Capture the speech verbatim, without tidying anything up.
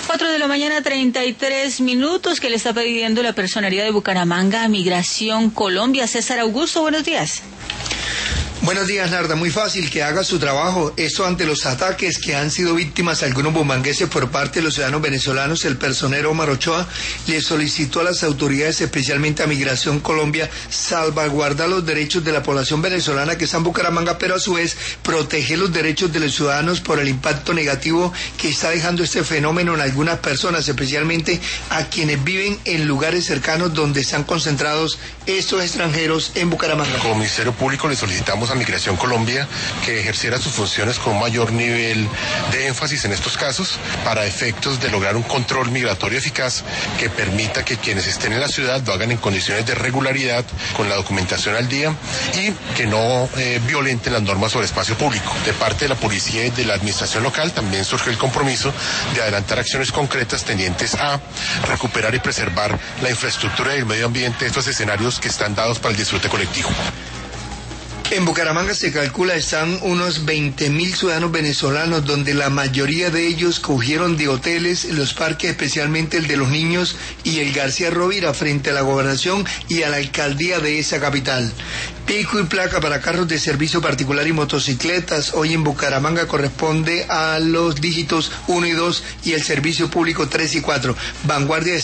Cuatro de la mañana, treinta y tres minutos, que le está pidiendo la Personería de Bucaramanga a Migración Colombia. César Augusto, buenos días. Buenos días, Narda. Muy fácil, que haga su trabajo. Esto ante los ataques que han sido víctimas algunos bumangueses por parte de los ciudadanos venezolanos. El personero Omar Ochoa le solicitó a las autoridades, especialmente a Migración Colombia, salvaguardar los derechos de la población venezolana que está en Bucaramanga, pero a su vez proteger los derechos de los ciudadanos por el impacto negativo que está dejando este fenómeno en algunas personas, especialmente a quienes viven en lugares cercanos donde están concentrados estos extranjeros en Bucaramanga. Como Ministerio Público le solicitamos a Migración Colombia que ejerciera sus funciones con un mayor nivel de énfasis en estos casos para efectos de lograr un control migratorio eficaz que permita que quienes estén en la ciudad lo hagan en condiciones de regularidad, con la documentación al día y que no eh, violenten las normas sobre espacio público. De parte de la policía y de la administración local también surge el compromiso de adelantar acciones concretas tendientes a recuperar y preservar la infraestructura y el medio ambiente de estos escenarios que están dados para el disfrute colectivo. En Bucaramanga se calcula están unos veinte mil ciudadanos venezolanos, donde la mayoría de ellos cogieron de hoteles, los parques, especialmente el de los niños y el García Rovira, frente a la gobernación y a la alcaldía de esa capital. Pico y placa para carros de servicio particular y motocicletas hoy en Bucaramanga corresponde a los dígitos uno y dos y el servicio público tres y cuatro. Vanguardia